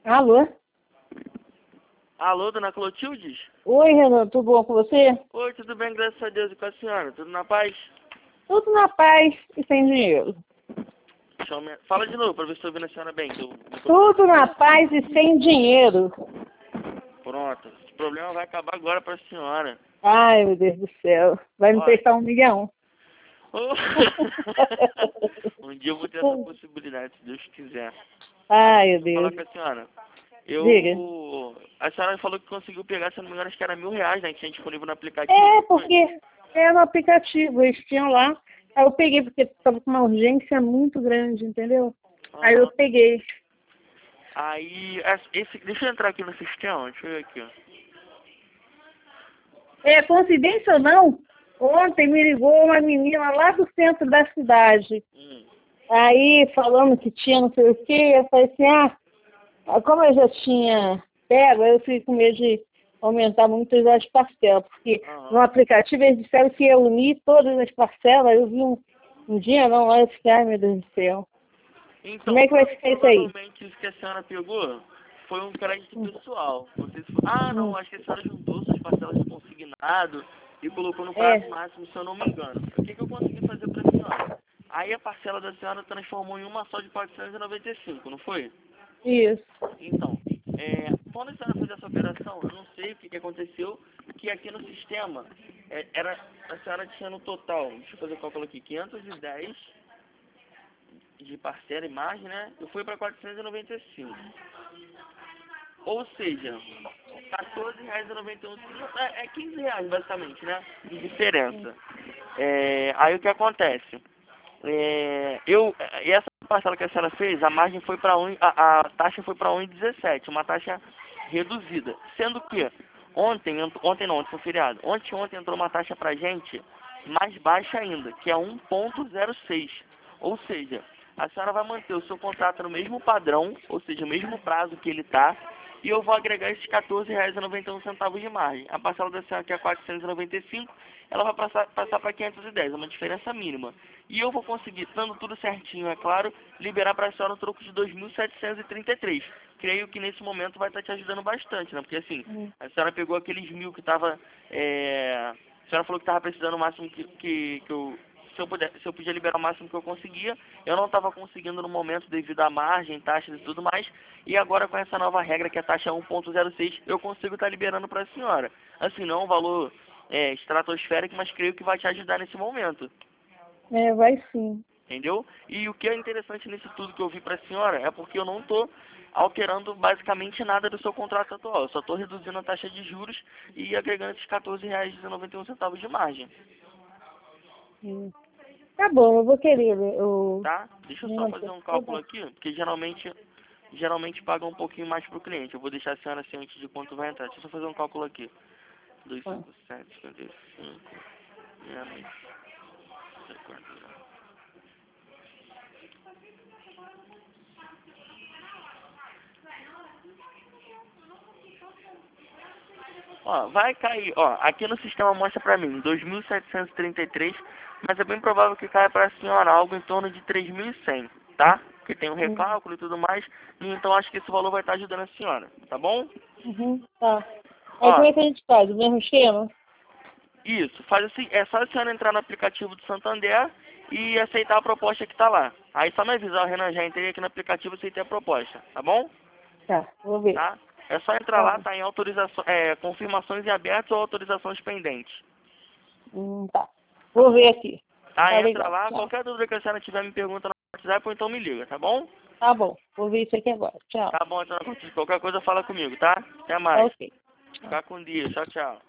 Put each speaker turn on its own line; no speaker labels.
Alô?
Alô, dona Clotildes?
Oi, Renan, tudo bom com você?
Oi, tudo bem, graças a Deus. E com a senhora? Tudo na paz?
Tudo na paz e sem dinheiro.
Fala de novo, pra ver se eu tô ouvindo a senhora bem.
Tudo na paz e sem dinheiro.
Pronto. Esse problema vai acabar agora pra senhora.
Ai, meu Deus do céu. Vai me
Olha.
prestar 1 milhão?
Oh. Um dia eu vou ter essa possibilidade, se Deus quiser.
Ai, meu
Deixa eu falar
Deus.
com a senhora.
Diga.
A senhora falou que conseguiu pegar, se não me engano, acho que era R$ 1.000, né? Que tinha disponível no aplicativo.
É, porque é no aplicativo, eles tinham lá. Aí eu peguei, porque estava com uma urgência muito grande, entendeu? Aí eu peguei.
Aí, deixa eu entrar aqui no sistema, deixa eu ver aqui, ó.
É, coincidência ou não, ontem me ligou uma menina lá do centro da cidade. Aí, falando que tinha não sei o quê, eu falei assim, como eu já tinha pego, eu fiquei com medo de aumentar muito as parcelas, porque no aplicativo eles disseram que ia unir todas as parcelas, eu vi um dia não, lá eu fiquei, ai meu Deus do céu.
Então,
como é que vai ficar isso aí?
provavelmente isso que a senhora pegou foi um crédito pessoal. Não sei se foi... não, acho que a senhora juntou suas parcelas de consignado e colocou no prazo máximo, se eu não me engano. O que eu consegui fazer pra senhora? Aí a parcela da senhora transformou em uma só de 495, não foi?
Isso.
Então, quando a senhora fez essa operação, eu não sei o que aconteceu, que aqui no sistema, a senhora tinha no total, deixa eu fazer o cálculo aqui, 510 de parcela e margem, né? Eu fui para 495. Ou seja, R$14,91, é R$15 basicamente, né? De diferença. Aí o que acontece? E essa parcela que a senhora fez, a margem foi para a taxa foi para 1,17, uma taxa reduzida. Sendo que ontem foi feriado. Ontem entrou uma taxa pra gente mais baixa ainda, que é 1,06. Ou seja, a senhora vai manter o seu contrato no mesmo padrão, ou seja, o mesmo prazo que ele está, e eu vou agregar esses R$14,91 de margem. A parcela da senhora que é 495, ela vai passar para 510, é uma diferença mínima. E eu vou conseguir, dando tudo certinho, é claro, liberar para a senhora um troco de 2.733. Creio que nesse momento vai estar te ajudando bastante, né? Porque assim, a senhora pegou aqueles 1.000 que estava... a senhora falou que estava precisando o máximo que eu... Se eu podia liberar o máximo que eu conseguia, eu não estava conseguindo no momento devido à margem, taxas e tudo mais, e agora com essa nova regra que é a taxa 1,06, eu consigo estar liberando para a senhora. Assim, não é um valor estratosférico, mas creio que vai te ajudar nesse momento.
Vai sim.
Entendeu? E o que é interessante nisso tudo que eu vi para a senhora é porque eu não estou alterando basicamente nada do seu contrato atual, eu só estou reduzindo a taxa de juros e agregando esses R$14,91 de margem.
Tá bom, eu vou querer.
Tá? Deixa eu só fazer um cálculo aqui, porque geralmente paga um pouquinho mais pro cliente. Eu vou deixar a senhora ciente de quanto vai entrar. Deixa eu só fazer um cálculo aqui. 257, 55, menos 50. Ó, vai cair, ó, aqui no sistema mostra pra mim 2.733, mas é bem provável que caia pra senhora algo em torno de 3.100, tá? Porque tem um recálculo e tudo mais, e então acho que esse valor vai estar ajudando a senhora, tá bom?
Tá. Aí como é que a gente faz? O mesmo esquema?
Isso, faz assim, é só a senhora entrar no aplicativo do Santander e aceitar a proposta que tá lá. Aí só me avisar, o Renan, já entrei aqui no aplicativo e aceitei a proposta, tá bom?
Tá, vou ver.
Tá? É só entrar lá, tá em autorização, confirmações em aberto ou autorizações pendentes.
Tá. Vou ver aqui.
Tá,
Tá
entra
legal.
lá,
Tá.
qualquer dúvida que a senhora tiver me pergunta no WhatsApp ou então me liga, tá bom?
Tá bom, vou ver isso aqui agora. Tchau.
Tá bom, então, qualquer coisa fala comigo, tá? Até
Tá
mais.
ok.
Fica com Deus, tchau, tchau.